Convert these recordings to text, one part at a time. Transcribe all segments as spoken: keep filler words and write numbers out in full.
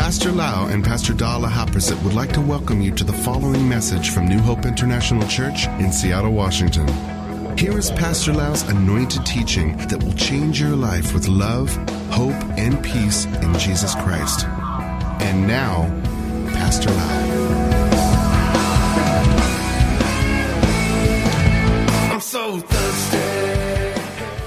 Pastor Lau and Pastor Dala Haprasit would like to welcome you to the following message from New Hope International Church in Seattle, Washington. Here is Pastor Lau's anointed teaching that will change your life with love, hope, and peace in Jesus Christ. And now, Pastor Lau. I'm so thirsty.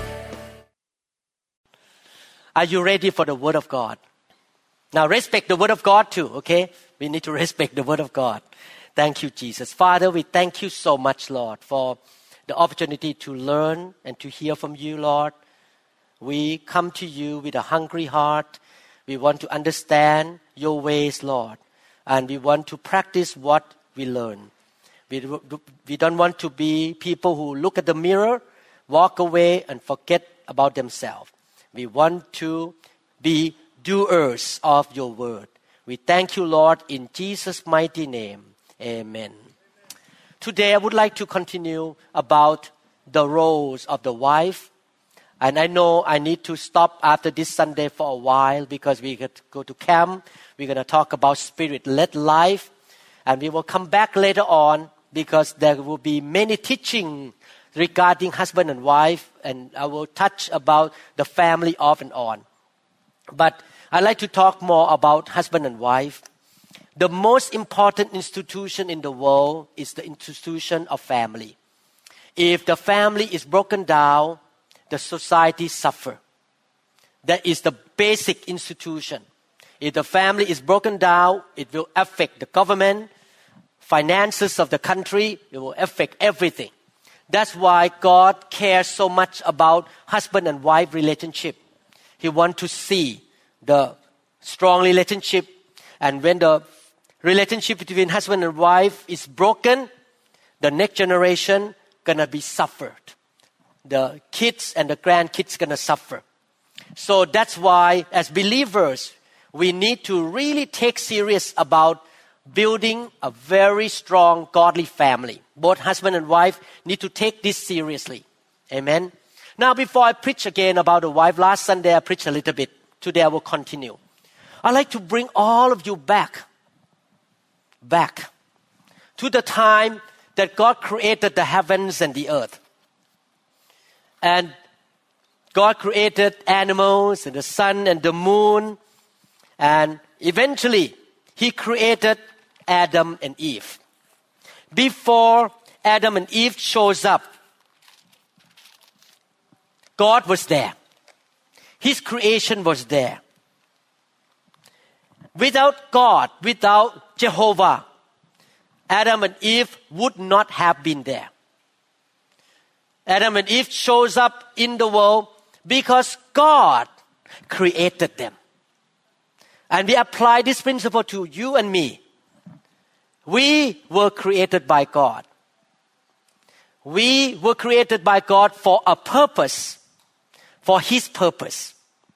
Are you ready for the Word of God? Now respect the Word of God too, okay? We need to respect the Word of God. Thank you, Jesus. Father, we thank you so much, Lord, for the opportunity to learn and to hear from you, Lord. We come to you with a hungry heart. We want to understand your ways, Lord. And we want to practice what we learn. We, we don't want to be people who look at the mirror, walk away, and forget about themselves. We want to be doers of your word. We thank you, Lord, in Jesus' mighty name. Amen. Today, I would like to continue about the roles of the wife. And I know I need to stop after this Sunday for a while because we could go to camp. We're going to talk about spirit-led life. And we will come back later on because there will be many teaching regarding husband and wife. And I will touch about the family off and on. But I'd like to talk more about husband and wife. The most important institution in the world is the institution of family. If the family is broken down, the society suffers. That is the basic institution. If the family is broken down, it will affect the government, finances of the country. It will affect everything. That's why God cares so much about husband and wife relationship. He wants to see the strong relationship. And when the relationship between husband and wife is broken, the next generation gonna be suffered. The kids and the grandkids gonna suffer. So that's why as believers, we need to really take serious about building a very strong godly family. Both husband and wife need to take this seriously. Amen. Now before I preach again about the wife, last Sunday I preached a little bit. Today I will continue. I'd like to bring all of you back, back to the time that God created the heavens and the earth. And God created animals and the sun and the moon. And eventually, He created Adam and Eve. Before Adam and Eve shows up, God was there. His creation was there. Without God, without Jehovah, Adam and Eve would not have been there. Adam and Eve shows up in the world because God created them. And we apply this principle to you and me. We were created by God. We were created by God for a purpose, for His purpose.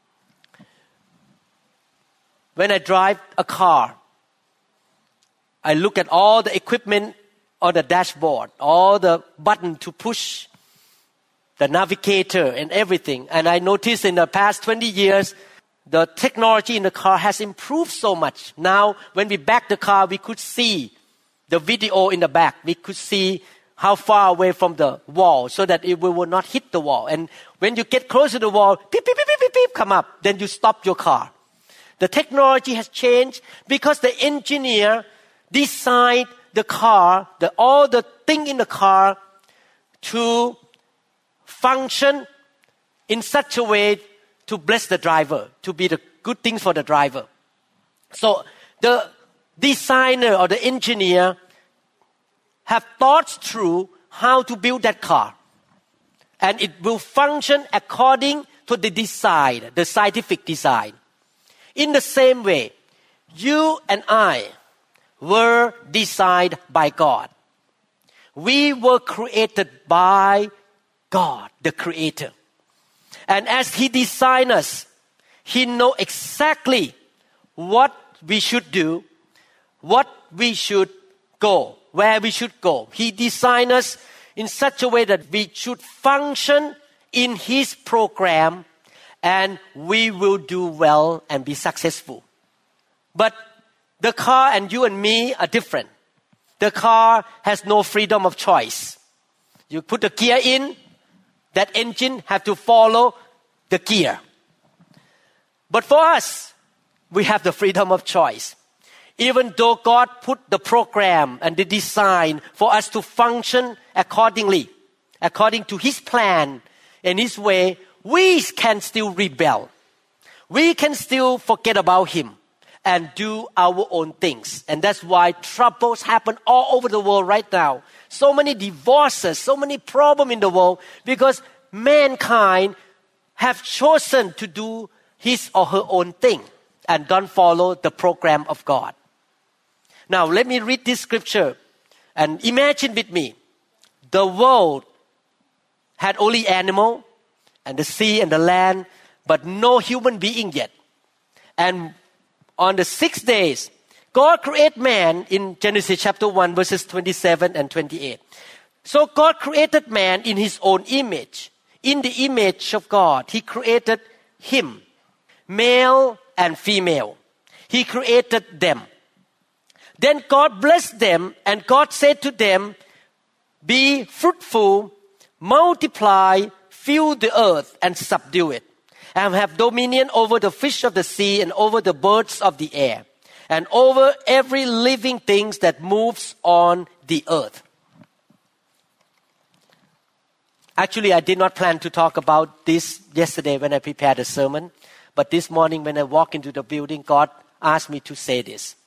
When I drive a car, I look at all the equipment on the dashboard, all the button to push, the navigator and everything. And I noticed in the past twenty years, the technology in the car has improved so much. Now, when we back the car, we could see the video in the back. We could see how far away from the wall so that it will not hit the wall. And when you get close to the wall, beep, beep, beep, beep, beep, beep, come up. Then you stop your car. The technology has changed because the engineer designed the car, the, all the thing in the car to function in such a way to bless the driver, to be the good things for the driver. So the designer or the engineer have thought through how to build that car. And it will function according to the design, the scientific design. In the same way, you and I were designed by God. We were created by God, the Creator. And as He designed us, He knows exactly what we should do, what we should go, where we should go. He designed us in such a way that we should function in His program and we will do well and be successful. But the car and you and me are different. The car has no freedom of choice. You put the gear in, that engine have to follow the gear. But for us, we have the freedom of choice. Even though God put the program and the design for us to function accordingly, according to His plan and His way, we can still rebel. We can still forget about Him and do our own things. And that's why troubles happen all over the world right now. So many divorces, so many problems in the world because mankind have chosen to do his or her own thing and don't follow the program of God. Now, let me read this scripture and imagine with me. The world had only animal and the sea and the land, but no human being yet. And on the six days, God created man in Genesis chapter one, verses twenty-seven and twenty-eight. So God created man in His own image. In the image of God, He created him, male and female. He created them. Then God blessed them, and God said to them, be fruitful, multiply, fill the earth, and subdue it, and have dominion over the fish of the sea, and over the birds of the air, and over every living thing that moves on the earth. Actually, I did not plan to talk about this yesterday when I prepared the sermon, but this morning when I walked into the building, God asked me to say this.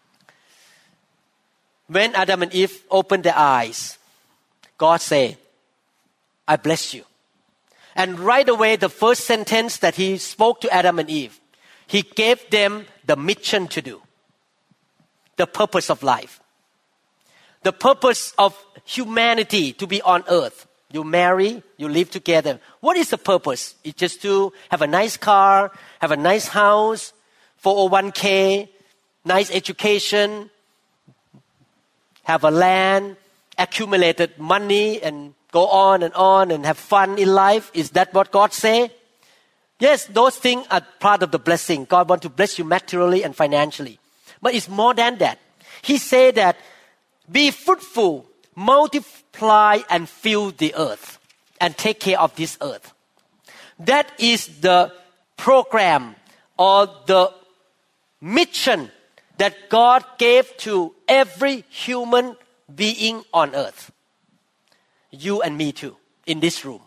When Adam and Eve opened their eyes, God said, I bless you. And right away, the first sentence that He spoke to Adam and Eve, He gave them the mission to do, the purpose of life, the purpose of humanity to be on earth. You marry, you live together. What is the purpose? It's just to have a nice car, have a nice house, four oh one k, nice education, have a land, accumulated money, and go on and on and have fun in life. Is that what God say? Yes, those things are part of the blessing. God wants to bless you materially and financially. But it's more than that. He said that be fruitful, multiply and fill the earth and take care of this earth. That is the program or the mission that God gave to every human being on earth. You and me too, in this room.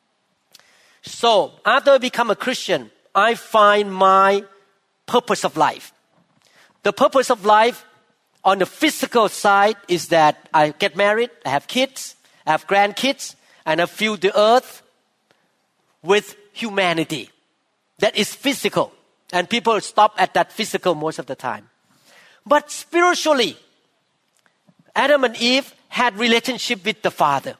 So, after I become a Christian, I find my purpose of life. The purpose of life on the physical side is that I get married, I have kids, I have grandkids, and I fill the earth with humanity. That is physical. And people stop at that physical most of the time. But spiritually, Adam and Eve had relationship with the Father.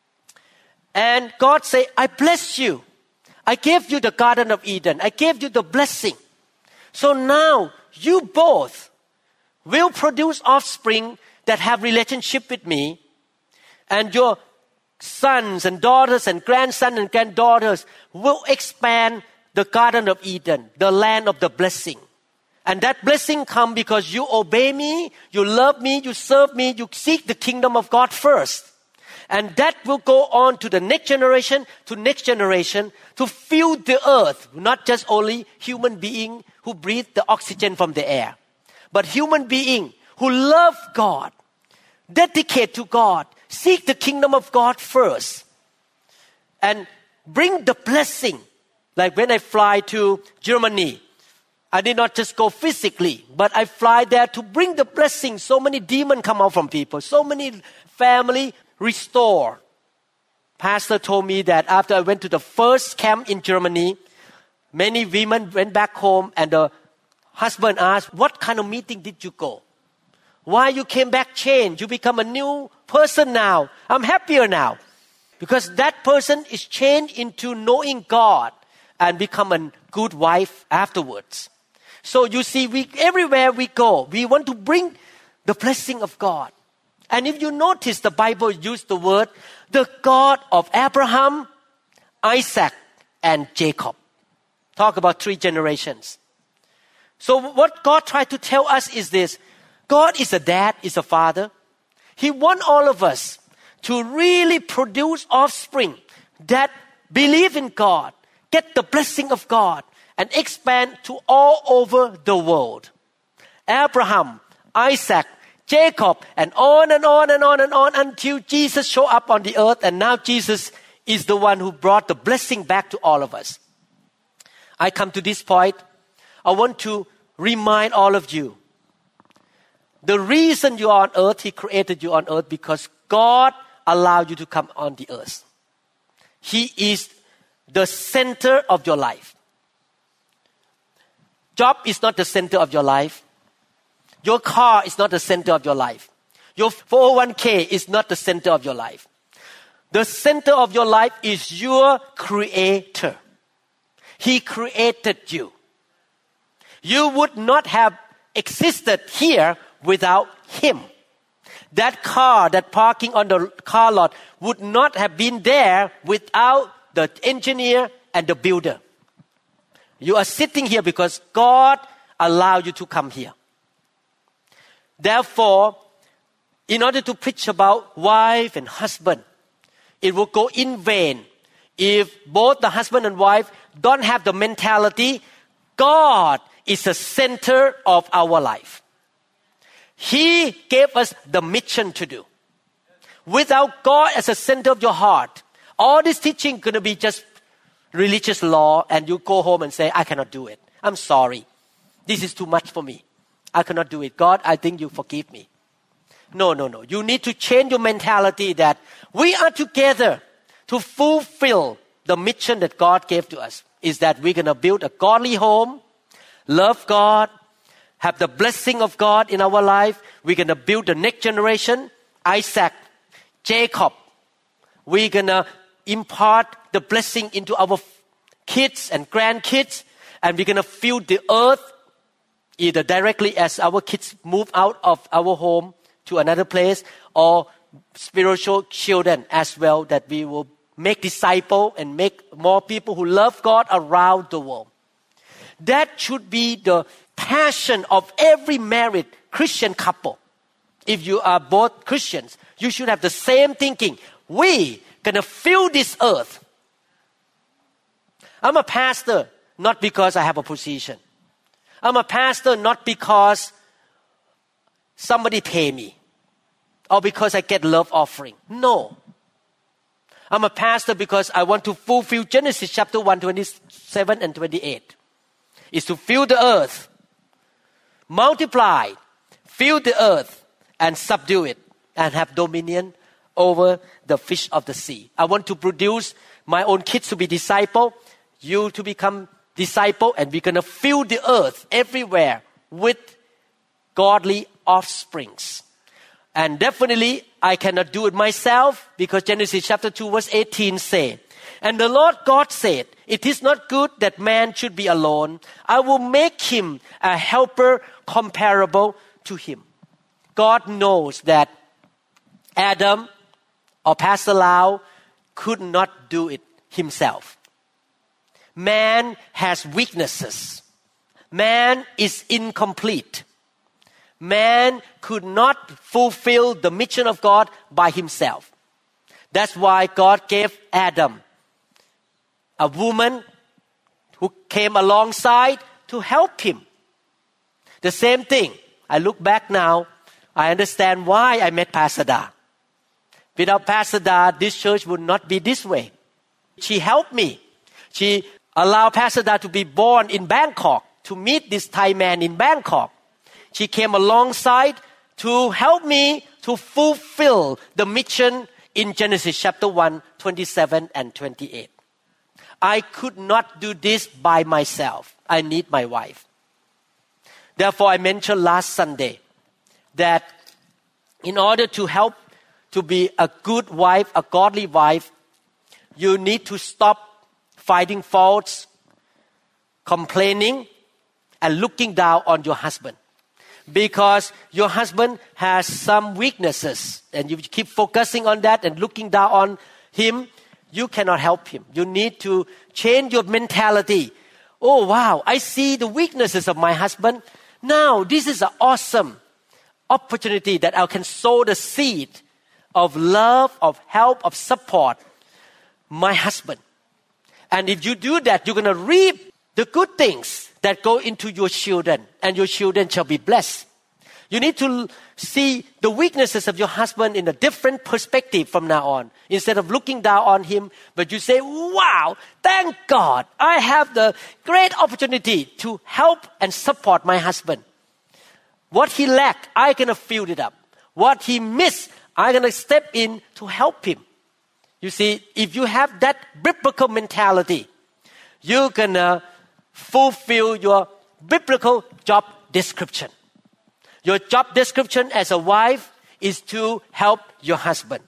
And God said, I bless you. I gave you the Garden of Eden. I gave you the blessing. So now you both will produce offspring that have relationship with me. And your sons and daughters and grandsons and granddaughters will expand the Garden of Eden, the land of the blessing. And that blessing comes because you obey me, you love me, you serve me, you seek the kingdom of God first. And that will go on to the next generation, to next generation, to fill the earth. Not just only human being who breathe the oxygen from the air, but human being who love God, dedicate to God, seek the kingdom of God first, and bring the blessing. Like when I fly to Germany, I did not just go physically, but I fly there to bring the blessing. So many demons come out from people. So many family restore. Pastor told me that after I went to the first camp in Germany, many women went back home and the husband asked, what kind of meeting did you go? Why you came back changed? You become a new person now. I'm happier now. Because that person is changed into knowing God and become a good wife afterwards. So you see, we everywhere we go, we want to bring the blessing of God. And if you notice, the Bible used the word, the God of Abraham, Isaac, and Jacob. Talk about three generations. So what God tried to tell us is this. God is a dad, is a father. He wants all of us to really produce offspring that believe in God, get the blessing of God, and expand to all over the world. Abraham, Isaac, Jacob, and on and on and on and on until Jesus showed up on the earth, and now Jesus is the one who brought the blessing back to all of us. I come to this point. I want to remind all of you. The reason you are on earth, He created you on earth because God allowed you to come on the earth. He is the center of your life. Job is not the center of your life. Your car is not the center of your life. Your four oh one k is not the center of your life. The center of your life is your Creator. He created you. You would not have existed here without Him. That car, that parking on the car lot would not have been there without the engineer and the builder. You are sitting here because God allowed you to come here. Therefore, in order to preach about wife and husband, it will go in vain if both the husband and wife don't have the mentality, God is the center of our life. He gave us the mission to do. Without God as the center of your heart, all this teaching is going to be just religious law, and you go home and say, I cannot do it. I'm sorry. This is too much for me. I cannot do it. God, I think you forgive me. No, no, no. You need to change your mentality that we are together to fulfill the mission that God gave to us. Is that we're going to build a godly home, love God, have the blessing of God in our life. We're going to build the next generation, Isaac, Jacob. We're going to impart the blessing into our kids and grandkids, and we're going to fill the earth either directly as our kids move out of our home to another place, or spiritual children as well, that we will make disciples and make more people who love God around the world. That should be the passion of every married Christian couple. If you are both Christians, you should have the same thinking. We gonna fill this earth. I'm a pastor not because I have a position. I'm a pastor not because somebody pay me or because I get love offering. No. I'm a pastor because I want to fulfill Genesis chapter one, twenty-seven and twenty-eight. It's to fill the earth, multiply, fill the earth, and subdue it, and have dominion over the fish of the sea. I want to produce my own kids to be disciple, you to become disciple, and we're going to fill the earth everywhere with godly offsprings. And definitely, I cannot do it myself because Genesis chapter two verse eighteen say, and the Lord God said, it is not good that man should be alone. I will make him a helper comparable to him. God knows that Adam or Pastor Lau could not do it himself. Man has weaknesses. Man is incomplete. Man could not fulfill the mission of God by himself. That's why God gave Adam a woman who came alongside to help him. The same thing. I look back now, I understand why I met Pastor Da. Without Pastor Da, this church would not be this way. She helped me. She allowed Pastor Da to be born in Bangkok, to meet this Thai man in Bangkok. She came alongside to help me to fulfill the mission in Genesis chapter one, twenty-seven and twenty-eight. I could not do this by myself. I need my wife. Therefore, I mentioned last Sunday that in order to help to be a good wife, a godly wife, you need to stop finding faults, complaining, and looking down on your husband. Because your husband has some weaknesses and you keep focusing on that and looking down on him, you cannot help him. You need to change your mentality. oh wow, I see the weaknesses of my husband. Now this is an awesome opportunity that I can sow the seed of love, of help, of support my husband. And if you do that, you're going to reap the good things that go into your children, and your children shall be blessed. You need to see the weaknesses of your husband in a different perspective from now on. Instead of looking down on him, but you say, wow, thank God, I have the great opportunity to help and support my husband. What he lacked, I'm going to fill it up. What he missed, I'm going to step in to help him. You see, if you have that biblical mentality, you're going to fulfill your biblical job description. Your job description as a wife is to help your husband.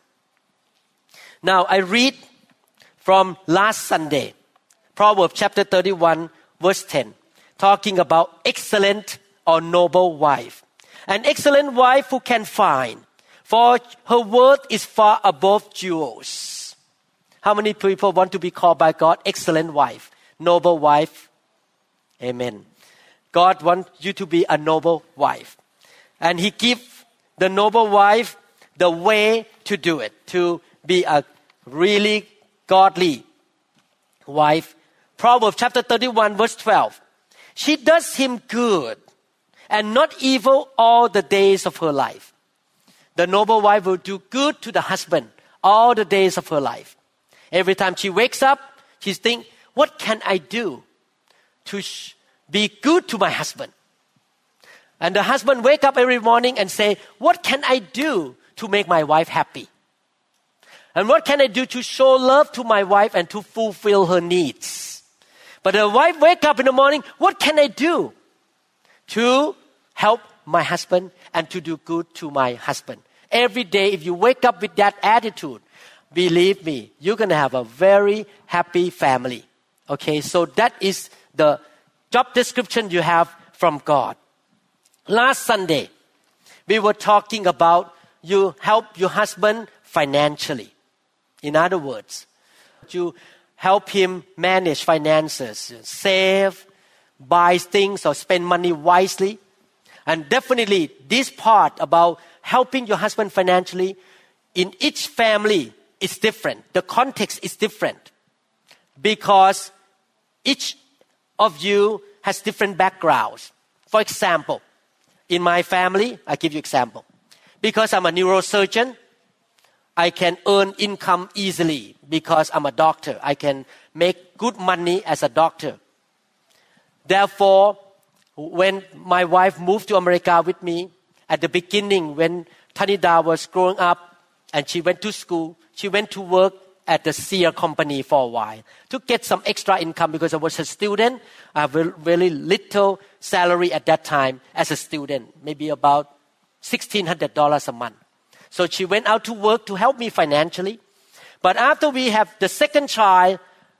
Now, I read from last Sunday, Proverbs chapter thirty-one, verse ten, talking about excellent or noble wife. An excellent wife who can find, for her worth is far above jewels. How many people want to be called by God excellent wife, noble wife? Amen. God wants you to be a noble wife. And He gives the noble wife the way to do it, to be a really godly wife. Proverbs chapter thirty-one, verse twelve. She does him good and not evil all the days of her life. The noble wife will do good to the husband all the days of her life. Every time she wakes up, she thinks, what can I do to sh- be good to my husband? And the husband wake up every morning and say, what can I do to make my wife happy? And what can I do to show love to my wife and to fulfill her needs? But the wife wake up in the morning, what can I do to help my husband and to do good to my husband? Every day, if you wake up with that attitude, believe me, you're going to have a very happy family. Okay, so that is the job description you have from God. Last Sunday, we were talking about you help your husband financially. In other words, you help him manage finances, save, buy things or spend money wisely. And definitely this part about helping your husband financially in each family is different. The context is different because each of you has different backgrounds. For example, in my family, I give you example. Because I'm a neurosurgeon, I can earn income easily because I'm a doctor. I can make good money as a doctor. Therefore, when my wife moved to America with me, at the beginning when Tanida was growing up and she went to school, she went to work at the Sear company for a while to get some extra income because I was a student. I have very little salary at that time as a student, maybe about sixteen hundred dollars a month. So she went out to work to help me financially. But after we have the second child,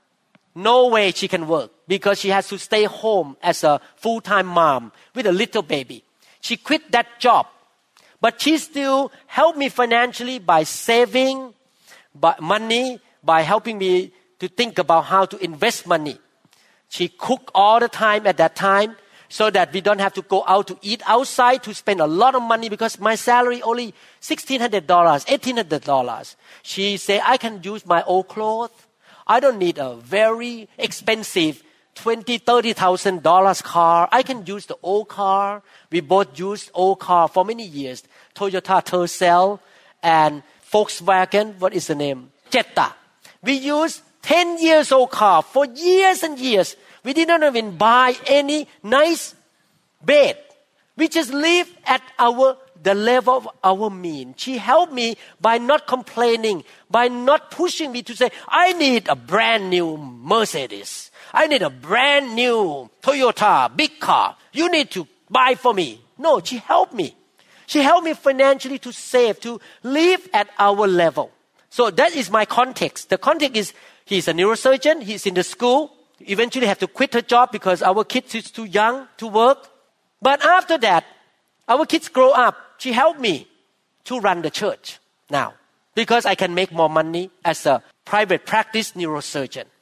no way she can work because she has to stay home as a full-time mom with a little baby. She quit that job. But she still helped me financially by saving by money, by helping me to think about how to invest money. She cooked all the time at that time so that we don't have to go out to eat outside to spend a lot of money because my salary only sixteen hundred dollars, eighteen hundred dollars. She said, I can use my old clothes. I don't need a very expensive twenty thousand, thirty thousand dollars car. I can use the old car. We both used old car for many years. Toyota Tercel and Volkswagen, what is the name? Jetta. We used ten years old car for years and years. We didn't even buy any nice bed. We just live at our the level of our means. She helped me by not complaining, by not pushing me to say, I need a brand new Mercedes. I need a brand new Toyota, big car. You need to buy for me. No, she helped me. She helped me financially to save, to live at our level. So that is my context. The context is he's a neurosurgeon. He's in the school. Eventually have to quit her job because our kids is too young to work. But after that, our kids grow up. She helped me to run the church now because I can make more money as a private practice neurosurgeon.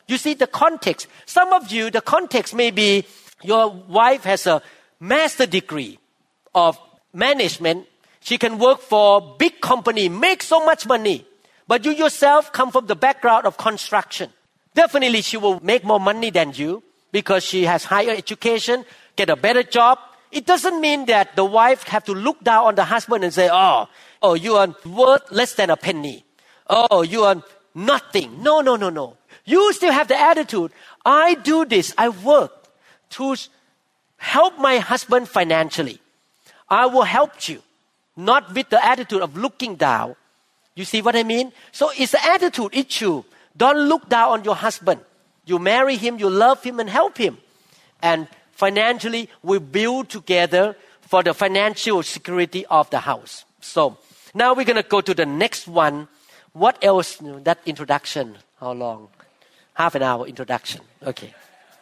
You see the context. Some of you, the context may be your wife has a master degree of management. She can work for big company, make so much money. But you yourself come from the background of construction. Definitely she will make more money than you because she has higher education, get a better job. It doesn't mean that the wife have to look down on the husband and say, oh, oh, you are worth less than a penny. Oh, you are nothing. No, no, no, no. You still have the attitude, I do this, I work to help my husband financially. I will help you. Not with the attitude of looking down. You see what I mean? So it's an attitude issue. Don't look down on your husband. You marry him, you love him and help him. And financially, we build together for the financial security of the house. So now we're going to go to the next one. What else? That introduction, how long? Half an hour introduction. Okay.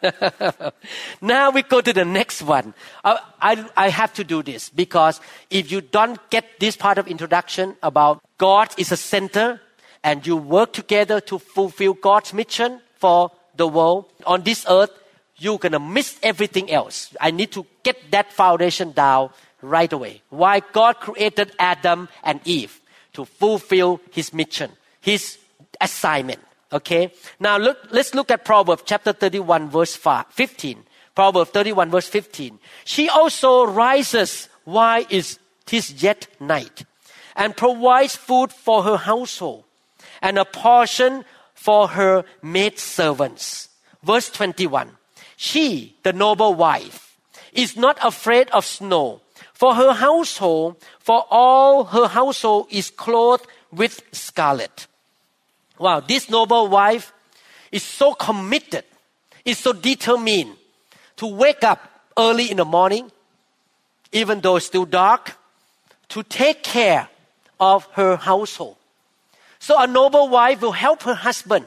Now we go to the next one. I, I, I have to do this because if you don't get this part of introduction about God is a center and you work together to fulfill God's mission for the world on this earth, you're going to miss everything else. I need to get that foundation down right away. Why God created Adam and Eve to fulfill his mission, his assignment. Okay. Now look, let's look at Proverbs chapter thirty-one verse fifteen. Proverbs thirty-one verse fifteen. She also rises while it is yet night and provides food for her household and a portion for her maidservants. Verse twenty-one. She, the noble wife, is not afraid of snow for her household, for all her household is clothed with scarlet. Wow, this noble wife is so committed, is so determined to wake up early in the morning, even though it's still dark, to take care of her household. So a noble wife will help her husband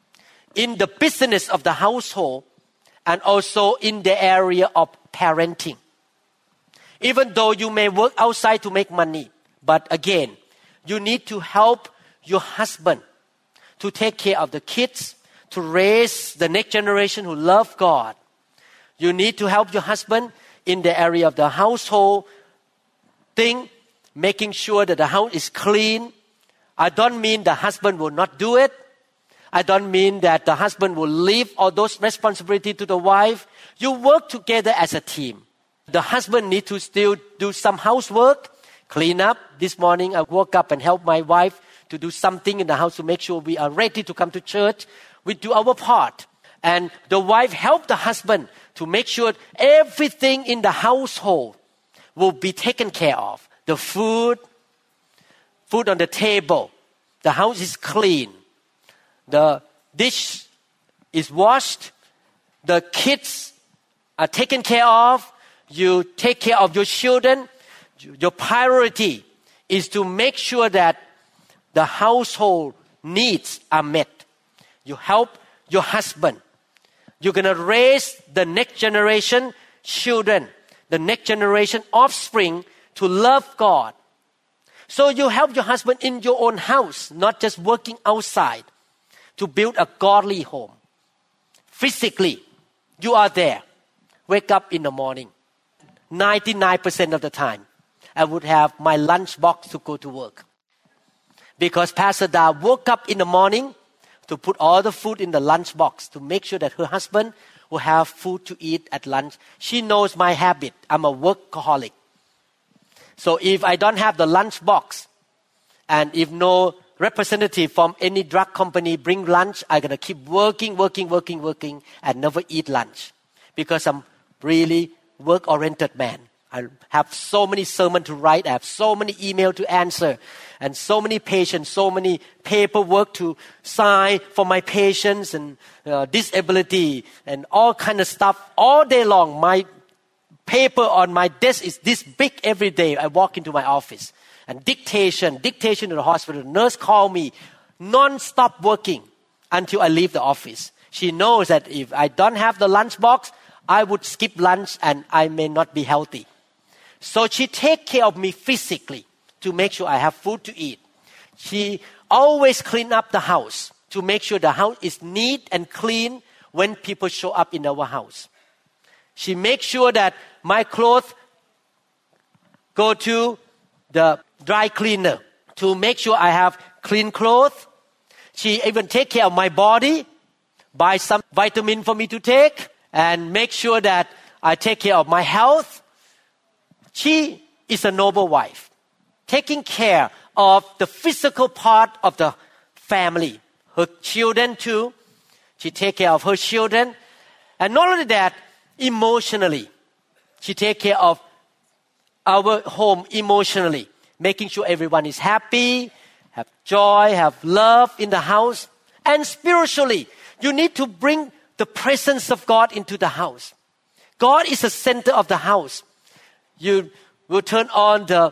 in the business of the household and also in the area of parenting. Even though you may work outside to make money, but again, you need to help your husband to take care of the kids, to raise the next generation who love God. You need to help your husband in the area of the household thing, making sure that the house is clean. I don't mean the husband will not do it. I don't mean that the husband will leave all those responsibilities to the wife. You work together as a team. The husband needs to still do some housework, clean up. This morning I woke up and helped my wife to do something in the house to make sure we are ready to come to church. We do our part. And the wife helped the husband to make sure everything in the household will be taken care of. The food, food on the table, the house is clean, the dish is washed, the kids are taken care of, you take care of your children. Your priority is to make sure that the household needs are met. You help your husband. You're going to raise the next generation children, the next generation offspring to love God. So you help your husband in your own house, not just working outside to build a godly home. Physically, you are there. Wake up in the morning. ninety-nine percent of the time, I would have my lunch box to go to work. Because Pastor Da woke up in the morning to put all the food in the lunch box to make sure that her husband will have food to eat at lunch. She knows my habit. I'm a workaholic. So if I don't have the lunch box and if no representative from any drug company bring lunch, I'm going to keep working, working, working, working and never eat lunch. Because I'm really work-oriented man. I have so many sermons to write. I have so many emails to answer. And so many patients, so many paperwork to sign for my patients and uh, disability and all kind of stuff. All day long, my paper on my desk is this big every day. I walk into my office. And dictation, dictation to the hospital. The nurse call me, non-stop working until I leave the office. She knows that if I don't have the lunch box, I would skip lunch and I may not be healthy. So she take care of me physically to make sure I have food to eat. She always clean up the house to to make sure the house is neat and clean when people show up in our house. She makes sure that my clothes go to the dry cleaner to make sure I have clean clothes. She even take care of my body, buy some vitamin for me to take, and make sure that I take care of my health. She is a noble wife, taking care of the physical part of the family. Her children too. She take care of her children. And not only that, emotionally. She take care of our home emotionally, making sure everyone is happy, have joy, have love in the house. And spiritually, you need to bring the presence of God into the house. God is the center of the house. You will turn on the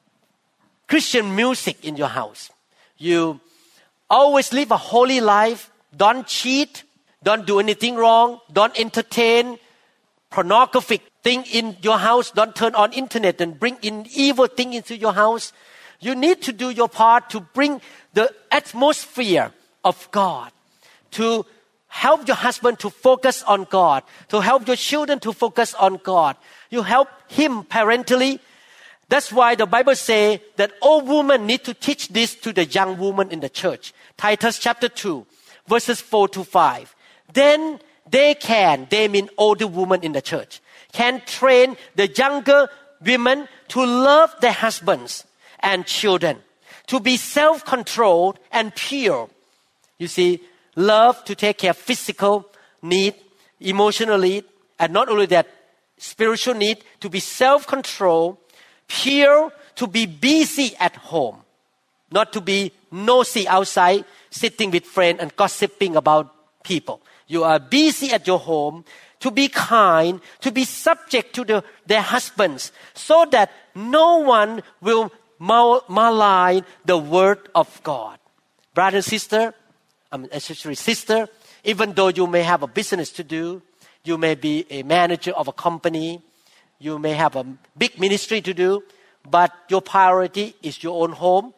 Christian music in your house. You always live a holy life. Don't cheat. Don't do anything wrong. Don't entertain pornographic thing in your house. Don't turn on internet and bring in evil thing into your house. You need to do your part to bring the atmosphere of God, to help your husband to focus on God, to help your children to focus on God. You help him parentally. That's why the Bible says that old women need to teach this to the young women in the church. Titus chapter two, verses four to five. Then they can, they mean older women in the church, can train the younger women to love their husbands and children, to be self-controlled and pure. You see, love to take care of physical need, emotional need, and not only that, spiritual need, to be self-controlled, pure, to be busy at home, not to be nosy outside, sitting with friends and gossiping about people. You are busy at your home, to be kind, to be subject to the, their husbands, so that no one will mal- malign the word of God. Brother and sister, um, especially sister, even though you may have a business to do, you may be a manager of a company, you may have a big ministry to do, but your priority is your own home,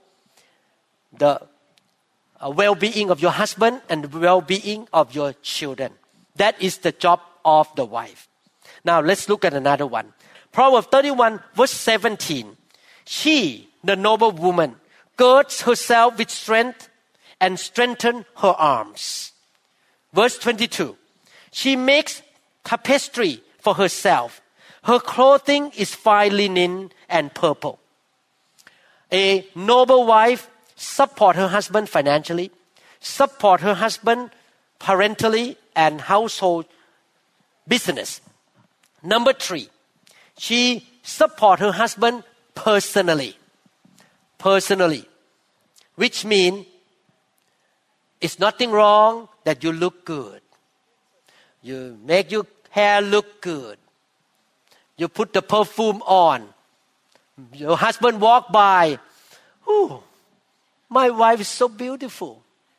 the uh, well-being of your husband and the well-being of your children. That is the job of the wife. Now let's look at another one. Proverbs thirty-one verse seventeen. She, the noble woman, girds herself with strength and strengthens her arms. Verse twenty-two. She makes tapestry for herself. Her clothing is fine linen and purple. A noble wife support her husband financially, support her husband parentally and household business. Number three, she support her husband personally. Personally, which means it's nothing wrong that you look good. You make your hair look good. You put the perfume on. Your husband walk by. Ooh, my wife is so beautiful.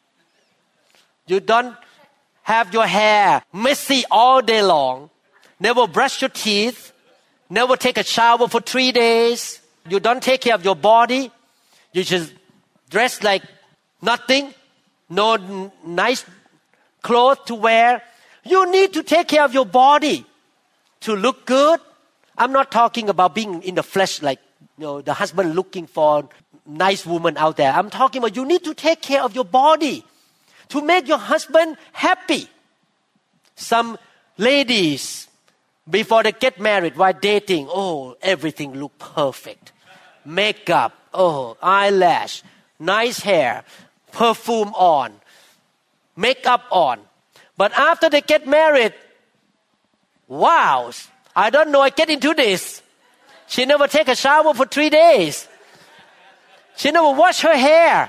You don't have your hair messy all day long. Never brush your teeth. Never take a shower for three days. You don't take care of your body. You just dress like nothing. No n- nice clothes to wear. You need to take care of your body to look good. I'm not talking about being in the flesh like, you know, the husband looking for nice woman out there. I'm talking about you need to take care of your body to make your husband happy. Some ladies, before they get married, while dating, oh, everything look perfect. Makeup, oh, eyelash, nice hair, perfume on, makeup on. But after they get married, wow, I don't know, I get into this. She never take a shower for three days. She never wash her hair.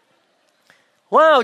Wow.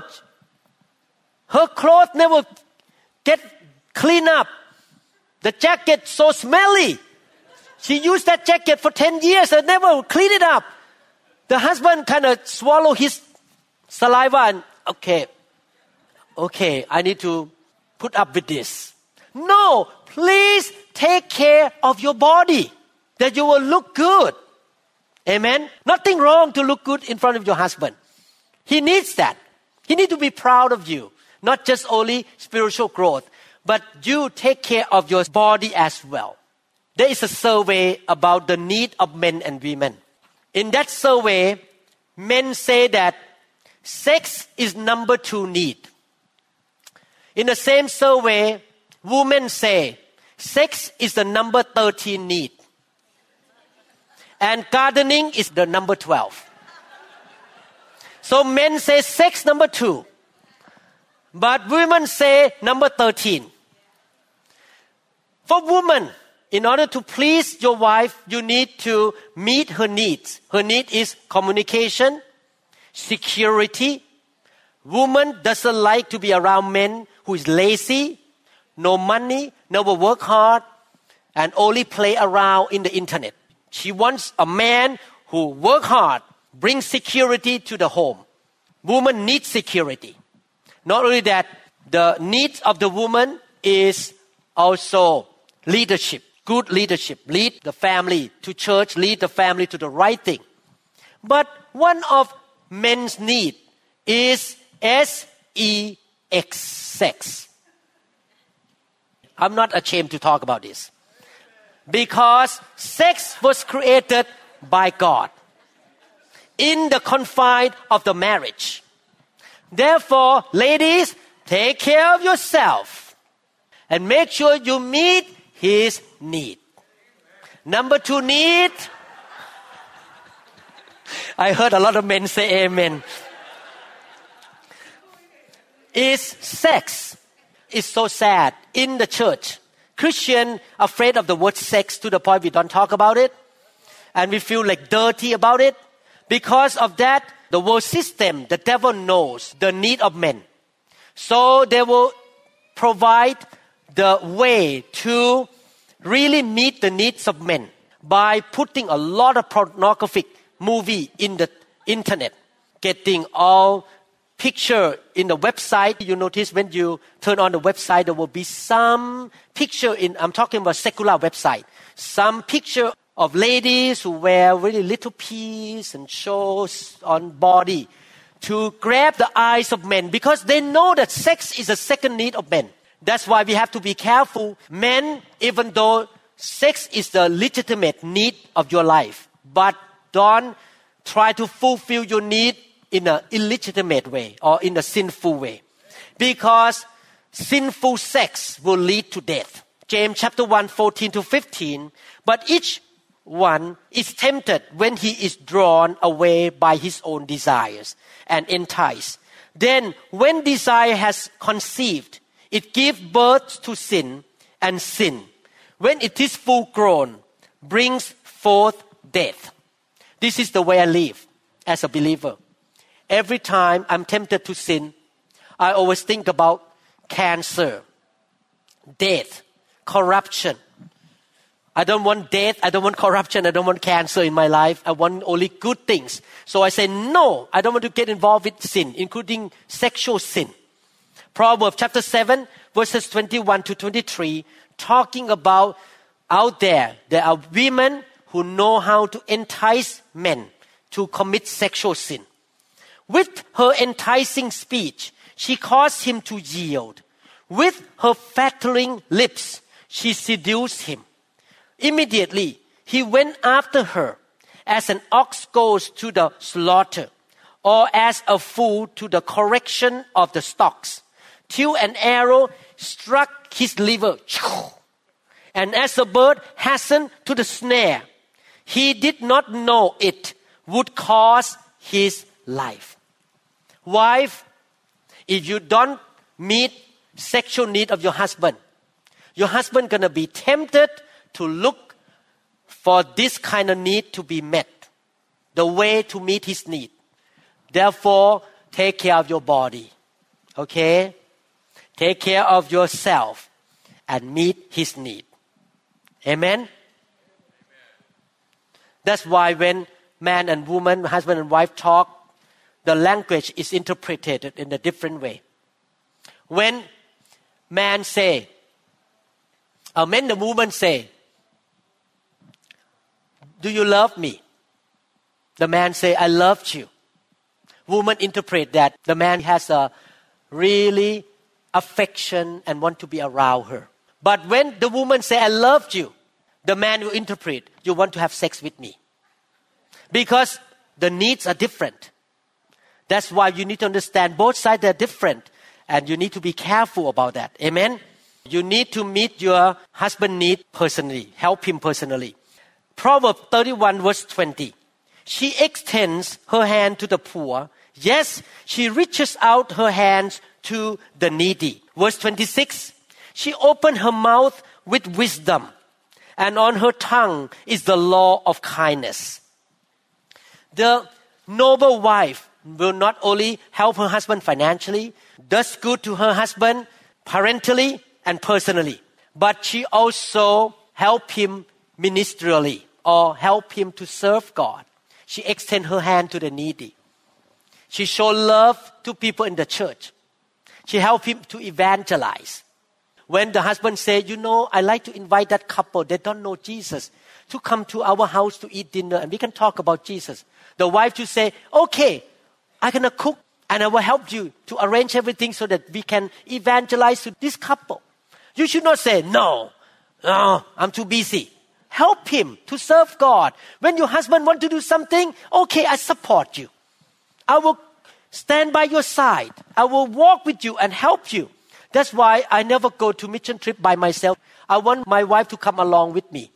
Her clothes never get cleaned up. The jacket so smelly. She used that jacket for ten years and never clean it up. The husband kind of swallow his saliva and, okay, okay, I need to put up with this. No, please take care of your body that you will look good. Amen. Nothing wrong to look good in front of your husband. He needs that. He need to be proud of you. Not just only spiritual growth, but you take care of your body as well. There is a survey about the need of men and women. In that survey, men say that sex is number two need. In the same survey, women say sex is the number thirteen need. And gardening is the number twelve. So men say sex number two. But women say number thirteen. For women, in order to please your wife, you need to meet her needs. Her need is communication, security. Woman doesn't like to be around men who is lazy, no money, never work hard, and only play around in the internet. She wants a man who work hard, brings security to the home. Woman needs security. Not only that, the needs of the woman is also leadership, good leadership. Lead the family to church, lead the family to the right thing. But one of men's need is S E X, sex. I'm not ashamed to talk about this. Because sex was created by God in the confine of the marriage. Therefore, ladies, take care of yourself and make sure you meet his need. Number two need. I heard a lot of men say amen. Is sex. It's so sad. In the church, Christians are afraid of the word sex to the point we don't talk about it. And we feel like dirty about it. Because of that, the world system, the devil knows the need of men. So they will provide the way to really meet the needs of men by putting a lot of pornographic movie in the internet, getting all picture in the website. You notice when you turn on the website, there will be some picture in, I'm talking about secular website, some picture of ladies who wear really little piece and shows on body to grab the eyes of men because they know that sex is a second need of men. That's why we have to be careful. Men, even though sex is the legitimate need of your life, but don't try to fulfill your need in an illegitimate way or in a sinful way. Because sinful sex will lead to death. James chapter one, fourteen to fifteen. But each one is tempted when he is drawn away by his own desires and enticed. Then when desire has conceived, it gives birth to sin, and sin, when it is full grown, brings forth death. This is the way I live as a believer. Every time I'm tempted to sin, I always think about cancer, death, corruption. I don't want death, I don't want corruption, I don't want cancer in my life. I want only good things. So I say, no, I don't want to get involved with sin, including sexual sin. Proverbs chapter seven, verses twenty-one to twenty-three, talking about out there, there are women who know how to entice men to commit sexual sin. With her enticing speech, she caused him to yield. With her flattering lips, she seduced him. Immediately, he went after her as an ox goes to the slaughter, or as a fool to the correction of the stocks, till an arrow struck his liver, and as a bird hastened to the snare, he did not know it would cost his life. Wife, if you don't meet sexual need of your husband, your husband gonna be tempted to look for this kind of need to be met, the way to meet his need. Therefore, take care of your body, okay? Take care of yourself and meet his need. Amen? Amen? That's why when man and woman, husband and wife talk, the language is interpreted in a different way. When man say, or when the woman say, do you love me? The man say, I loved you. woman interpret that the man has a really affection and want to be around her. But when the woman say, I loved you, the man will interpret, you want to have sex with me. Because the needs are different. That's why you need to understand both sides are different. And you need to be careful about that. Amen? You need to meet your husband's need personally. Help him personally. Proverbs thirty-one verse twenty. She extends her hand to the poor. Yes, she reaches out her hands to the needy. Verse twenty-six. She opened her mouth with wisdom, and on her tongue is the law of kindness. The noble wife will not only help her husband financially, does good to her husband parentally and personally, but she also help him ministerially or help him to serve God. She extend her hand to the needy. She show love to people in the church. She help him to evangelize. When the husband say, you know, I like to invite that couple, they don't know Jesus, to come to our house to eat dinner and we can talk about Jesus. The wife should say, okay, I'm going to cook and I will help you to arrange everything so that we can evangelize to this couple. You should not say, no, no, I'm too busy. Help him to serve God. When your husband wants to do something, okay, I support you. I will stand by your side. I will walk with you and help you. That's why I never go to mission trip by myself. I want my wife to come along with me.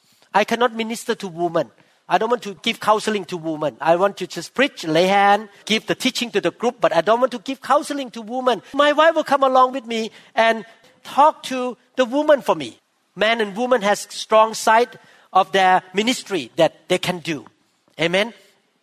I cannot minister to women. I don't want to give counseling to women. I want to just preach, lay hand, give the teaching to the group, but I don't want to give counseling to women. My wife will come along with me and talk to the woman for me. Man and woman has strong side of their ministry that they can do. Amen.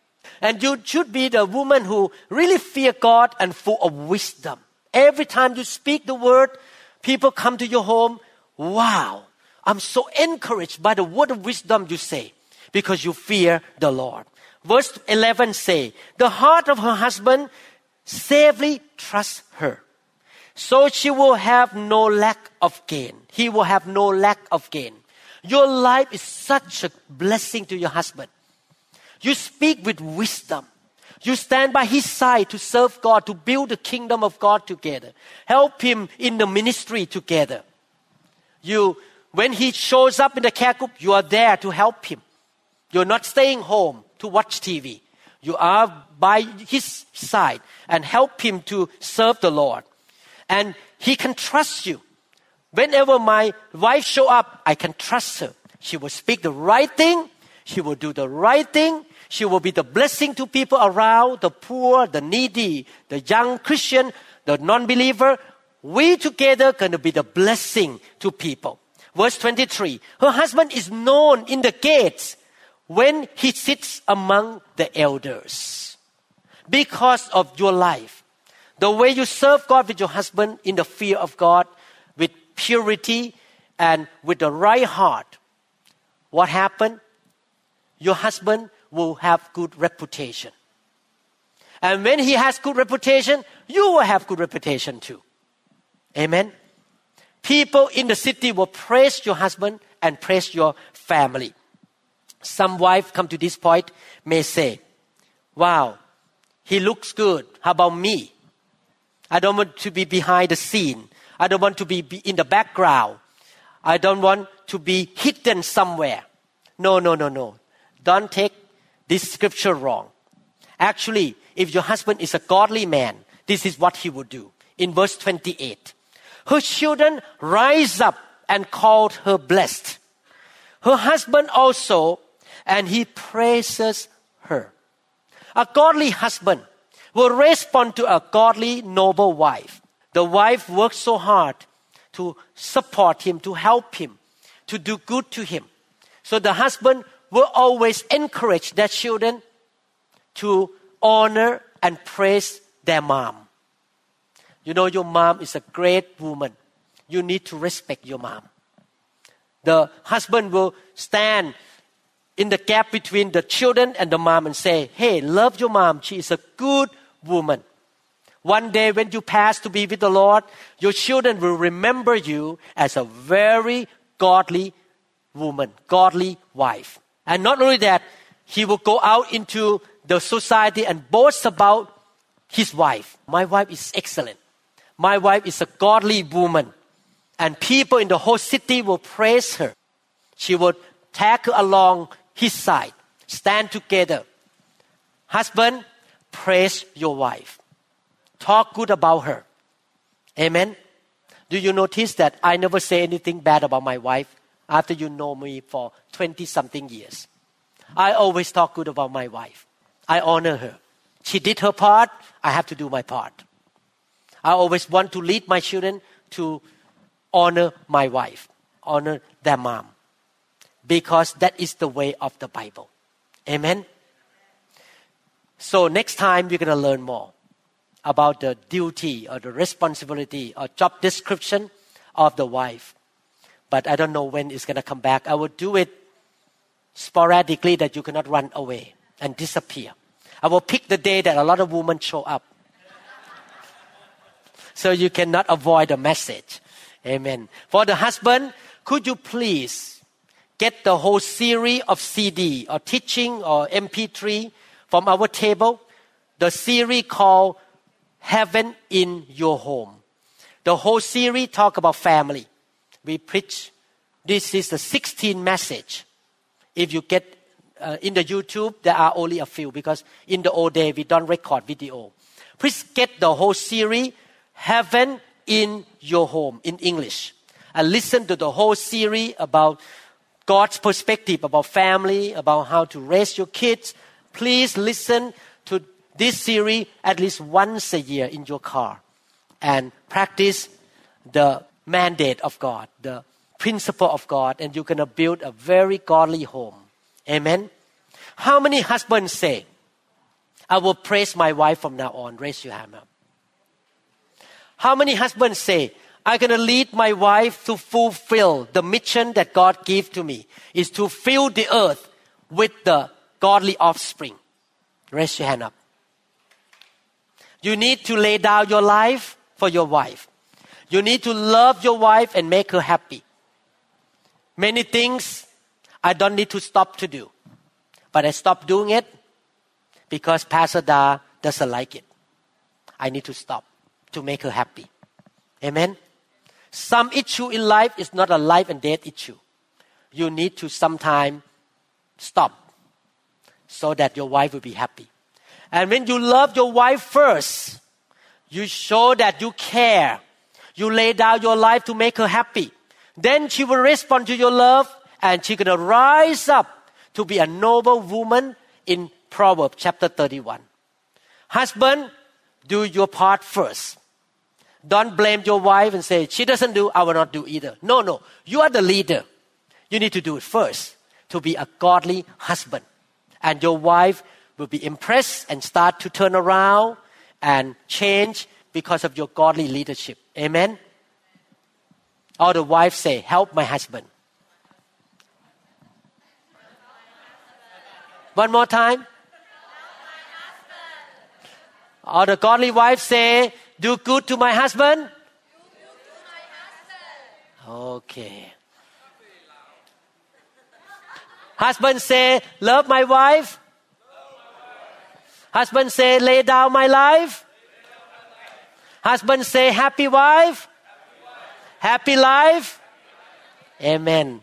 And you should be the woman who really fear God and full of wisdom. Every time you speak the word, people come to your home. Wow, I'm so encouraged by the word of wisdom you say because you fear the Lord. Verse eleven say, the heart of her husband safely trusts her. So she will have no lack of gain. He will have no lack of gain. Your life is such a blessing to your husband. You speak with wisdom. You stand by his side to serve God, to build the kingdom of God together. Help him in the ministry together. You, when he shows up in the care group, you are there to help him. You're not staying home to watch T V. You are by his side and help him to serve the Lord. And he can trust you. Whenever my wife show up, I can trust her. She will speak the right thing. She will do the right thing. She will be the blessing to people around, the poor, the needy, the young Christian, the non-believer. We together going to be the blessing to people. Verse twenty-three, her husband is known in the gates when he sits among the elders. Because of your life, the way you serve God with your husband in the fear of God, with purity and with the right heart, what happened? Your husband will have good reputation. And when he has good reputation, you will have good reputation too. Amen. People in the city will praise your husband and praise your family. Some wife come to this point may say, wow, he looks good. How about me? I don't want to be behind the scene. I don't want to be in the background. I don't want to be hidden somewhere. No, no, no, no. Don't take this scripture wrong. Actually, if your husband is a godly man, this is what he would do. In verse twenty-eight, her children rise up and called her blessed. Her husband also, and he praises her. A godly husband will respond to a godly, noble wife. The wife works so hard to support him, to help him, to do good to him. So the husband will always encourage their children to honor and praise their mom. You know, your mom is a great woman. You need to respect your mom. The husband will stand in the gap between the children and the mom and say, hey, love your mom. She is a good woman. One day when you pass to be with the Lord, your children will remember you as a very godly woman, godly wife. And not only that, he will go out into the society and boast about his wife. My wife is excellent. My wife is a godly woman. And people in the whole city will praise her. She will tag along his side. Stand together. Husband, praise your wife. Talk good about her. Amen. Do you notice that I never say anything bad about my wife after you know me for twenty something years? I always talk good about my wife. I honor her. She did her part. I have to do my part. I always want to lead my children to honor my wife, honor their mom, because that is the way of the Bible. Amen. So next time we're going to learn more about the duty or the responsibility or job description of the wife. But I don't know when it's going to come back. I will do it sporadically that you cannot run away and disappear. I will pick the day that a lot of women show up. So you cannot avoid the message. Amen. For the husband, could you please get the whole series of C D or teaching or M P three from our table? The series called Heaven in Your Home. The whole series talk about family. We preach. This is the sixteenth message. If you get uh, in the YouTube, there are only a few because in the old day we don't record video. Please get the whole series, Heaven in Your Home, in English. And listen to the whole series about God's perspective about family, about how to raise your kids. Please listen to this series at least once a year in your car and practice the mandate of God, the principle of God, and you're going to build a very godly home. Amen. How many husbands say, I will praise my wife from now on? Raise your hand up. How many husbands say, I'm going to lead my wife to fulfill the mission that God gave to me, is to fill the earth with the godly offspring? Raise your hand up. You need to lay down your life for your wife. You need to love your wife and make her happy. Many things I don't need to stop to do. But I stop doing it because Pastor Da doesn't like it. I need to stop to make her happy. Amen. Some issue in life is not a life and death issue. You need to sometime stop so that your wife will be happy. And when you love your wife first, you show that you care. You lay down your life to make her happy. Then she will respond to your love and she's going to rise up to be a noble woman in Proverbs chapter thirty-one. Husband, do your part first. Don't blame your wife and say, she doesn't do, I will not do either. No, no. You are the leader. You need to do it first to be a godly husband. And your wife will be impressed and start to turn around and change because of your godly leadership. Amen. All the wives say, help my husband. One more time. All the godly wives say, do good to my husband. Okay. Husband say, love my wife. Husband say, lay down my life. Husband say, happy wife. Happy life. Amen.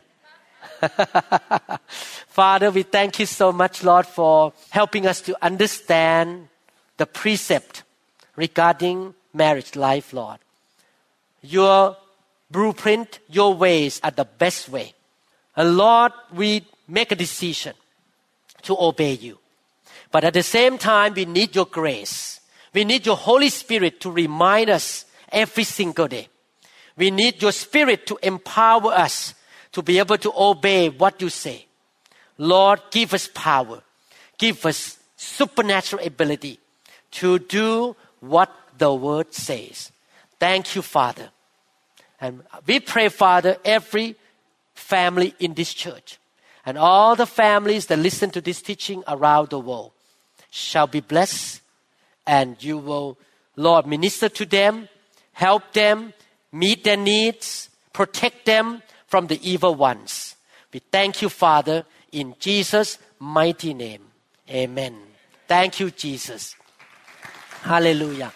Father, we thank you so much, Lord, for helping us to understand the precept regarding marriage life, Lord. Your blueprint, your ways are the best way. And Lord, we make a decision to obey you. But at the same time, we need your grace. We need your Holy Spirit to remind us every single day. We need your Spirit to empower us to be able to obey what you say. Lord, give us power. Give us supernatural ability to do what the Word says. Thank you, Father. And we pray, Father, every family in this church and all the families that listen to this teaching around the world shall be blessed, and you will, Lord, minister to them, help them, meet their needs, protect them from the evil ones. We thank you, Father, in Jesus' mighty name. Amen. Thank you, Jesus. Hallelujah.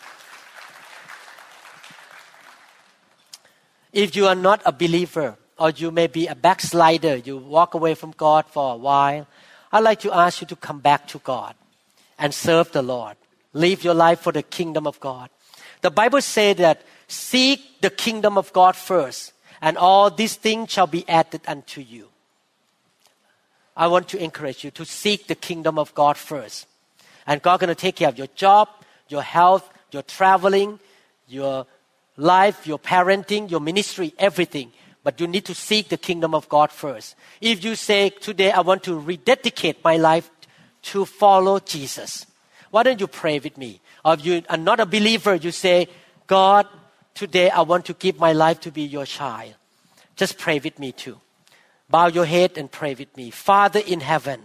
If you are not a believer, or you may be a backslider, you walk away from God for a while, I'd like to ask you to come back to God and serve the Lord. Live your life for the kingdom of God. The Bible says that seek the kingdom of God first, and all these things shall be added unto you. I want to encourage you to seek the kingdom of God first. And God's going to take care of your job, your health, your traveling, your life, your parenting, your ministry, everything. But you need to seek the kingdom of God first. If you say, today I want to rededicate my life to follow Jesus, why don't you pray with me? Or if you are not a believer, you say, God, today I want to give my life to be your child. Just pray with me too. Bow your head and pray with me. Father in heaven,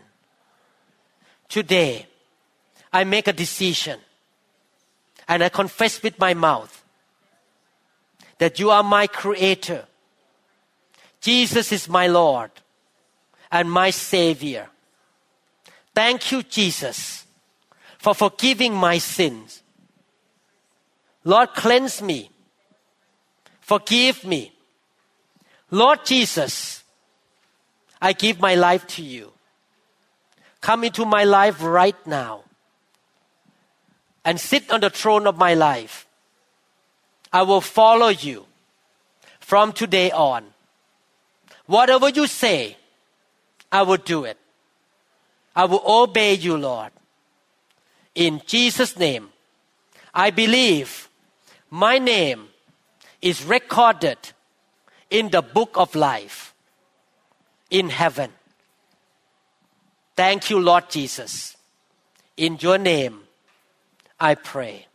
today I make a decision and I confess with my mouth that you are my creator. Jesus is my Lord and my Savior. Thank you, Jesus, for forgiving my sins. Lord, cleanse me. Forgive me. Lord Jesus, I give my life to you. Come into my life right now and sit on the throne of my life. I will follow you from today on. Whatever you say, I will do it. I will obey you, Lord. In Jesus' name, I believe my name is recorded in the book of life in heaven. Thank you, Lord Jesus. In your name, I pray.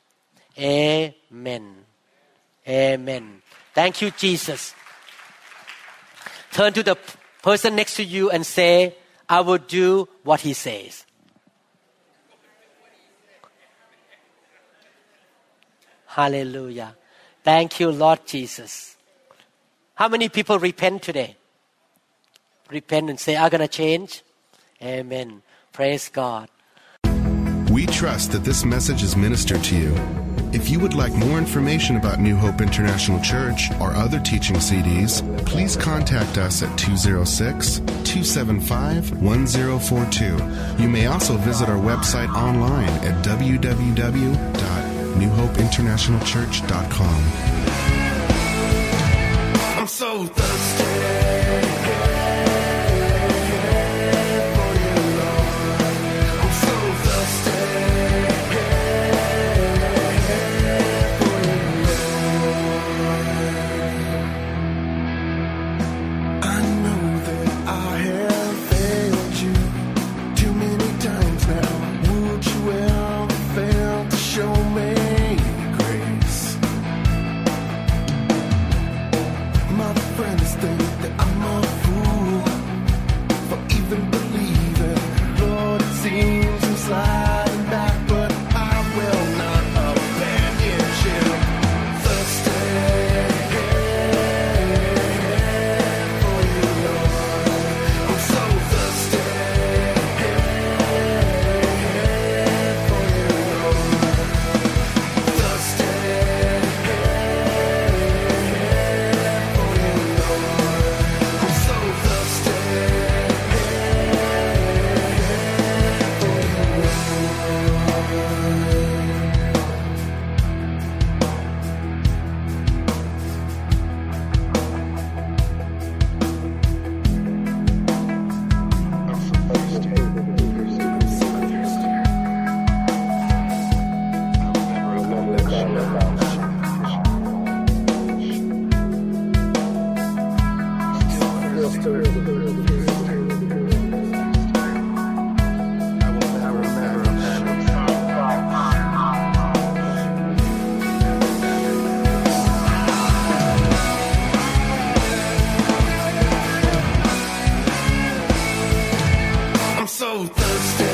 Amen. Amen. Thank you, Jesus. Turn to the person next to you and say, I will do what he says. Hallelujah. Thank you, Lord Jesus. How many people repent today? Repent and say, I'm going to change. Amen. Praise God. We trust that this message is ministered to you. If you would like more information about New Hope International Church or other teaching C Ds, please contact us at two oh six, two seven five, one oh four two. You may also visit our website online at w w w dot new hope international church dot com. I'm so thirsty. I'm so thirsty.